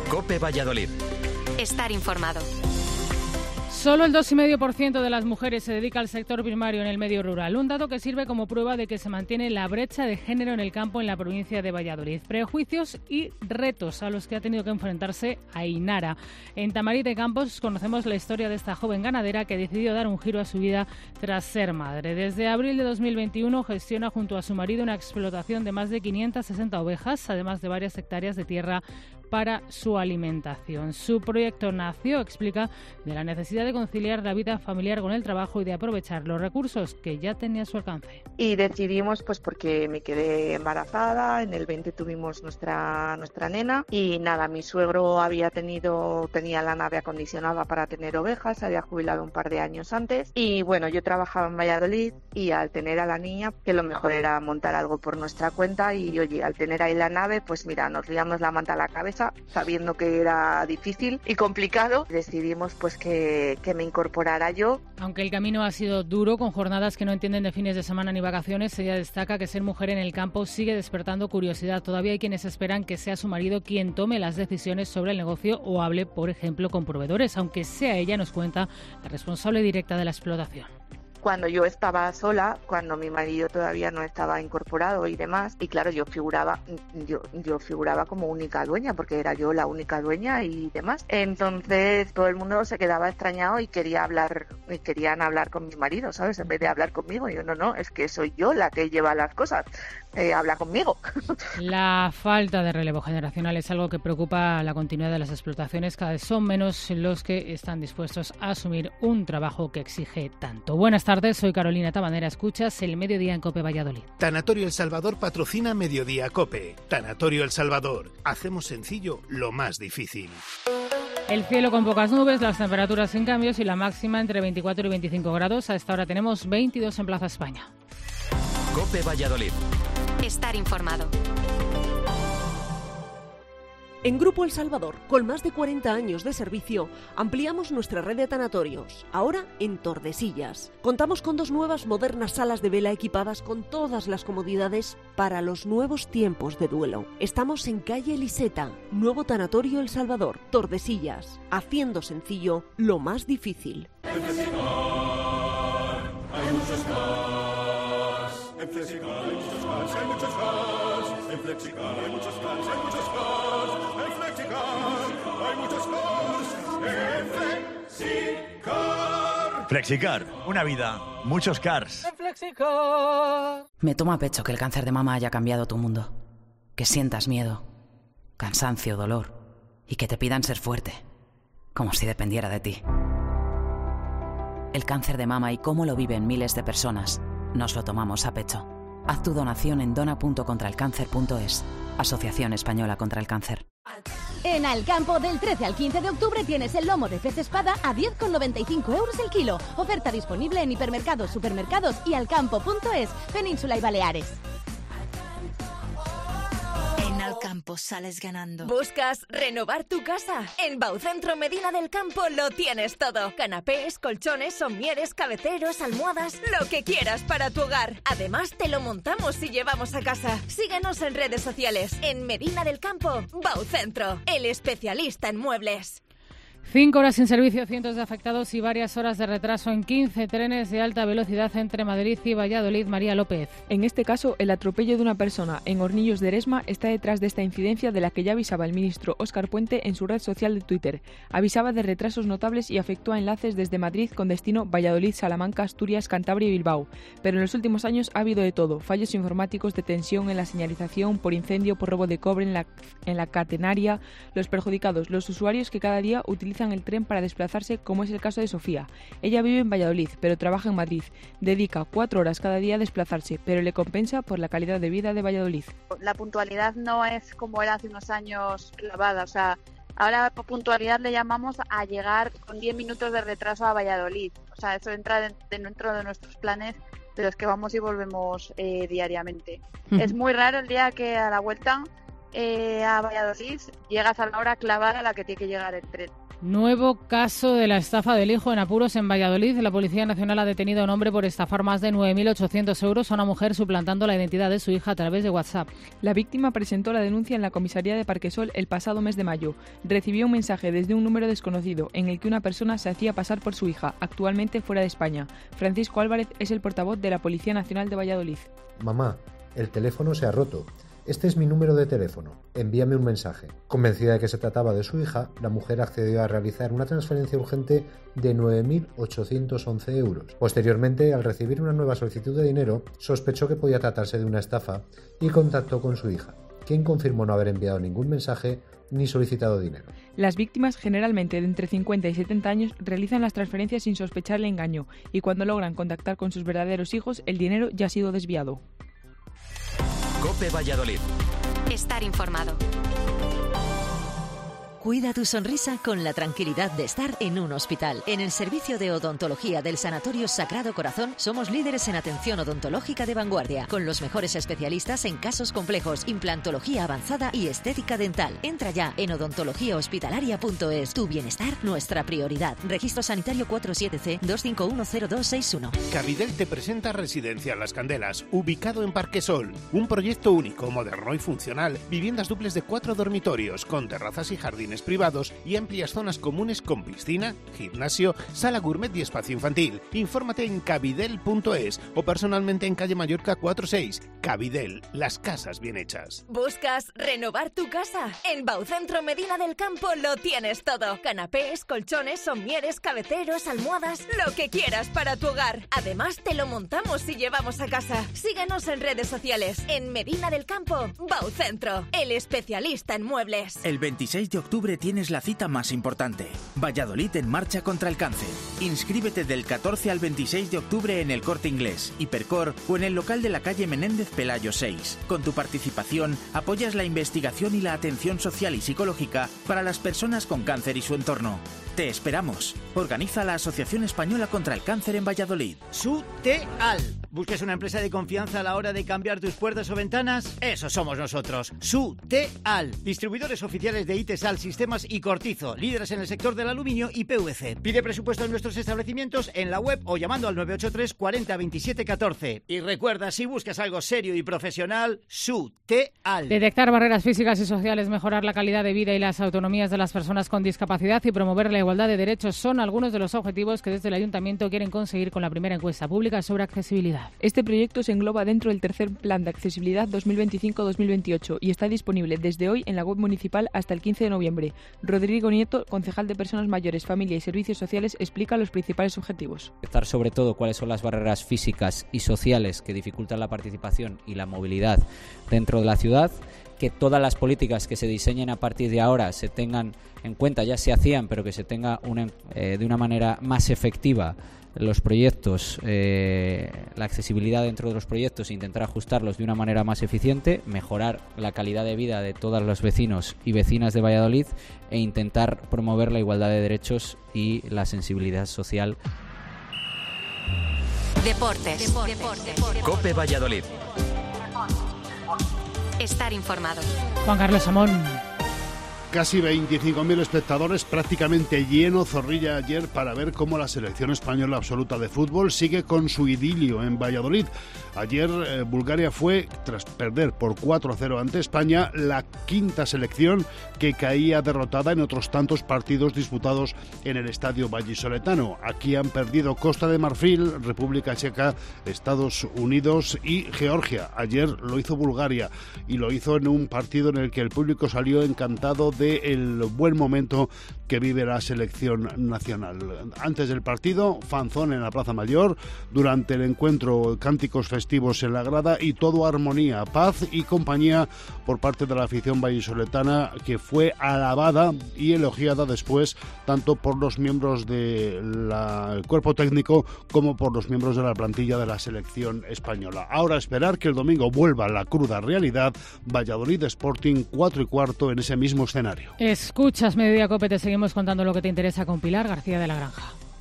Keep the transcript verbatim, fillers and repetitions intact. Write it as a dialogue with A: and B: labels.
A: COPE Valladolid.
B: Estar informado.
C: Solo el dos coma cinco por ciento de las mujeres se dedica al sector primario en el medio rural, un dato que sirve como prueba de que se mantiene la brecha de género en el campo en la provincia de Valladolid. Prejuicios y retos a los que ha tenido que enfrentarse Ainara. En Tamarit de Campos conocemos la historia de esta joven ganadera que decidió dar un giro a su vida tras ser madre. Desde abril de dos mil veintiuno gestiona junto a su marido una explotación de más de quinientas sesenta ovejas, además de varias hectáreas de tierra para su alimentación. Su proyecto nació, explica, de la necesidad de conciliar la vida familiar con el trabajo y de aprovechar los recursos que ya tenía a su alcance.
D: Y decidimos, pues porque me quedé embarazada, en el veinte tuvimos nuestra nuestra nena y nada, mi suegro había tenido, tenía la nave acondicionada para tener ovejas, se había jubilado un par de años antes y bueno, yo trabajaba en Valladolid y al tener a la niña, que lo mejor era montar algo por nuestra cuenta y oye, al tener ahí la nave, pues mira, nos liamos la manta a la cabeza sabiendo que era difícil y complicado, decidimos pues que, que me incorporara yo.
C: Aunque el camino ha sido duro, con jornadas que no entienden de fines de semana ni vacaciones, ella destaca que ser mujer en el campo sigue despertando curiosidad. Todavía hay quienes esperan que sea su marido quien tome las decisiones sobre el negocio o hable, por ejemplo, con proveedores, aunque sea ella, nos cuenta, la responsable directa de la explotación.
D: Cuando yo estaba sola, cuando mi marido todavía no estaba incorporado y demás, y claro, yo figuraba, yo, yo figuraba como única dueña, porque era yo la única dueña y demás. Entonces todo el mundo se quedaba extrañado y quería hablar, y querían hablar con mi marido, ¿sabes? En vez de hablar conmigo, yo no, no, es que soy yo la que lleva las cosas, eh, habla conmigo.
C: La falta de relevo generacional es algo que preocupa la continuidad de las explotaciones. Cada vez son menos los que están dispuestos a asumir un trabajo que exige tanto. Buenas tardes, soy Carolina Tabanera, escuchas el Mediodía en COPE Valladolid.
E: Tanatorio El Salvador patrocina Mediodía COPE. Tanatorio El Salvador. Hacemos sencillo lo más difícil.
C: El cielo con pocas nubes, las temperaturas sin cambios y la máxima entre veinticuatro y veinticinco grados. A esta hora tenemos veintidós en Plaza España.
A: COPE Valladolid.
B: Estar informado.
F: En Grupo El Salvador, con más de cuarenta años de servicio, ampliamos nuestra red de tanatorios, ahora en Tordesillas. Contamos con dos nuevas modernas salas de vela equipadas con todas las comodidades para los nuevos tiempos de duelo. Estamos en calle Liseta, nuevo tanatorio El Salvador, Tordesillas, haciendo sencillo lo más difícil.
G: En Flexicar hay muchos cars, en Flexicar hay muchos cars, hay muchos cars, en Flexicar hay muchos cars, hay muchos cars. Hay muchos cars en Flexicar.
H: Flexicar, una vida, muchos cars.
G: En Flexicar.
I: Me tomo a pecho que el cáncer de mama haya cambiado tu mundo. Que sientas miedo, cansancio, dolor y que te pidan ser fuerte, como si dependiera de ti. El cáncer de mama y cómo lo viven miles de personas, nos lo tomamos a pecho. Haz tu donación en dona punto contra el cáncer punto es. Asociación Española contra el Cáncer.
J: En Alcampo, del trece al quince de octubre tienes el lomo de pez espada a diez con noventa y cinco euros el kilo. Oferta disponible en hipermercados, supermercados y alcampo punto es, Península y Baleares.
B: En Alcampo sales ganando.
K: ¿Buscas renovar tu casa? En Baucentro Medina del Campo lo tienes todo. Canapés, colchones, somieres, cabeceros, almohadas, lo que quieras para tu hogar. Además, te lo montamos y llevamos a casa. Síguenos en redes sociales. En Medina del Campo, Baucentro, el especialista en muebles.
C: Cinco horas sin servicio, cientos de afectados y varias horas de retraso en quince trenes de alta velocidad entre Madrid y Valladolid. María López.
L: En este caso, el atropello de una persona en Hornillos de Eresma está detrás de esta incidencia de la que ya avisaba el ministro Óscar Puente en su red social de Twitter. Avisaba de retrasos notables y afectó a enlaces desde Madrid con destino Valladolid, Salamanca, Asturias, Cantabria y Bilbao. Pero en los últimos años ha habido de todo. Fallos informáticos, detención en la señalización, por incendio, por robo de cobre en la, en la catenaria. Los perjudicados, los usuarios que cada día utilizan el tren para desplazarse, como es el caso de Sofía. Ella vive en Valladolid, pero trabaja en Madrid. Dedica cuatro horas cada día a desplazarse, pero le compensa por la calidad de vida de Valladolid.
M: La puntualidad no es como era hace unos años clavada, o sea, ahora puntualidad le llamamos a llegar con diez minutos de retraso a Valladolid. O sea, eso entra dentro de nuestros planes de los que vamos y volvemos eh, diariamente. Uh-huh. Es muy raro el día que a la vuelta eh, a Valladolid llegas a la hora clavada a la que tiene que llegar el tren.
C: Nuevo caso de la estafa del hijo en apuros en Valladolid. La Policía Nacional ha detenido a un hombre por estafar más de nueve mil ochocientos euros a una mujer suplantando la identidad de su hija a través de WhatsApp.
L: La víctima presentó la denuncia en la comisaría de Parquesol el pasado mes de mayo. Recibió un mensaje desde un número desconocido en el que una persona se hacía pasar por su hija, actualmente fuera de España. Francisco Álvarez es el portavoz de la Policía Nacional de Valladolid.
N: Mamá, el teléfono se ha roto. Este es mi número de teléfono. Envíame un mensaje. Convencida de que se trataba de su hija, la mujer accedió a realizar una transferencia urgente de nueve mil ochocientos once euros. Posteriormente, al recibir una nueva solicitud de dinero, sospechó que podía tratarse de una estafa y contactó con su hija, quien confirmó no haber enviado ningún mensaje ni solicitado dinero.
L: Las víctimas, generalmente de entre cincuenta y setenta años, realizan las transferencias sin sospechar el engaño y cuando logran contactar con sus verdaderos hijos, el dinero ya ha sido desviado.
A: COPE Valladolid.
B: Estar informado.
O: Cuida tu sonrisa con la tranquilidad de estar en un hospital. En el servicio de odontología del Sanatorio Sagrado Corazón somos líderes en atención odontológica de vanguardia, con los mejores especialistas en casos complejos, implantología avanzada y estética dental. Entra ya en odontología hospitalaria punto es. Tu bienestar, nuestra prioridad. Registro sanitario cuarenta y siete C dos cinco uno cero dos seis uno.
E: Cabidel te presenta Residencia Las Candelas, ubicado en Parquesol. Un proyecto único, moderno y funcional. Viviendas duples de cuatro dormitorios, con terrazas y jardines privados y amplias zonas comunes con piscina, gimnasio, sala gourmet y espacio infantil. Infórmate en cabidel punto es o personalmente en calle Mallorca cuatro seis. Cabidel, las casas bien hechas.
K: ¿Buscas renovar tu casa? En Baucentro Medina del Campo lo tienes todo. Canapés, colchones, somieres, cabeceros, almohadas, lo que quieras para tu hogar. Además te lo montamos y llevamos a casa. Síguenos en redes sociales. En Medina del Campo, Baucentro, el especialista en muebles.
P: El veintiséis de octubre tienes la cita más importante. Valladolid en marcha contra el cáncer. Inscríbete del catorce al veintiséis de octubre en el Corte Inglés, Hipercor o en el local de la calle Menéndez Pelayo seis. Con tu participación apoyas la investigación y la atención social y psicológica para las personas con cáncer y su entorno. Te esperamos. Organiza la Asociación Española contra el Cáncer en Valladolid.
Q: Suteal. ¿Buscas una empresa de confianza a la hora de cambiar tus puertas o ventanas? Eso somos nosotros. Suteal. Distribuidores oficiales de Itesal, Sistemas y Cortizo. Líderes en el sector del aluminio y P V C. Pide presupuesto en nuestros establecimientos en la web o llamando al nueve ocho tres cuarenta veintisiete catorce. Y recuerda, si buscas algo serio y profesional, Suteal.
C: Detectar barreras físicas y sociales, mejorar la calidad de vida y las autonomías de las personas con discapacidad y promover la igualdad de derechos son algunos de los objetivos que desde el Ayuntamiento quieren conseguir con la primera encuesta pública sobre accesibilidad.
L: Este proyecto se engloba dentro del tercer Plan de Accesibilidad dos mil veinticinco a dos mil veintiocho y está disponible desde hoy en la web municipal hasta el quince de noviembre. Rodrigo Nieto, concejal de Personas Mayores, Familia y Servicios Sociales, explica los principales objetivos.
R: Detectar sobre todo cuáles son las barreras físicas y sociales que dificultan la participación y la movilidad dentro de la ciudad, que todas las políticas que se diseñen a partir de ahora se tengan en cuenta, ya se hacían, pero que se tenga una, eh, de una manera más efectiva los proyectos, eh, la accesibilidad dentro de los proyectos e intentar ajustarlos de una manera más eficiente, mejorar la calidad de vida de todos los vecinos y vecinas de Valladolid e intentar promover la igualdad de derechos y la sensibilidad social.
B: Deportes. Deportes. Deportes.
A: COPE Valladolid.
B: Estar informado.
C: Juan Carlos Amón.
S: Casi veinticinco mil espectadores, prácticamente lleno Zorrilla ayer para ver cómo la selección española absoluta de fútbol sigue con su idilio en Valladolid. Ayer eh, Bulgaria fue, tras perder por cuatro a cero ante España, la quinta selección que caía derrotada en otros tantos partidos disputados en el estadio vallisoletano. Aquí han perdido Costa de Marfil, República Checa, Estados Unidos y Georgia. Ayer lo hizo Bulgaria y lo hizo en un partido en el que el público salió encantado del buen momento que vive la selección nacional. Antes del partido, fanzón en la Plaza Mayor, durante el encuentro cánticos festivos en la grada y todo armonía, paz y compañía por parte de la afición vallisoletana, que fue alabada y elogiada después tanto por los miembros del cuerpo técnico como por los miembros de la plantilla de la selección española. Ahora esperar que el domingo vuelva la cruda realidad. Valladolid Sporting, cuatro y cuarto en ese mismo escenario.
C: Escuchas Mediodía Cope, te seguimos contando lo que te interesa con Pilar García de la Granja.